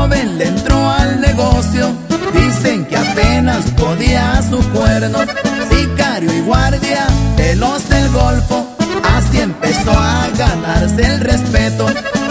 joven le entró al negocio. Dicen que apenas podía su cuerno, sicario y guardia de los del Golfo. Así empezó a ganarse el respeto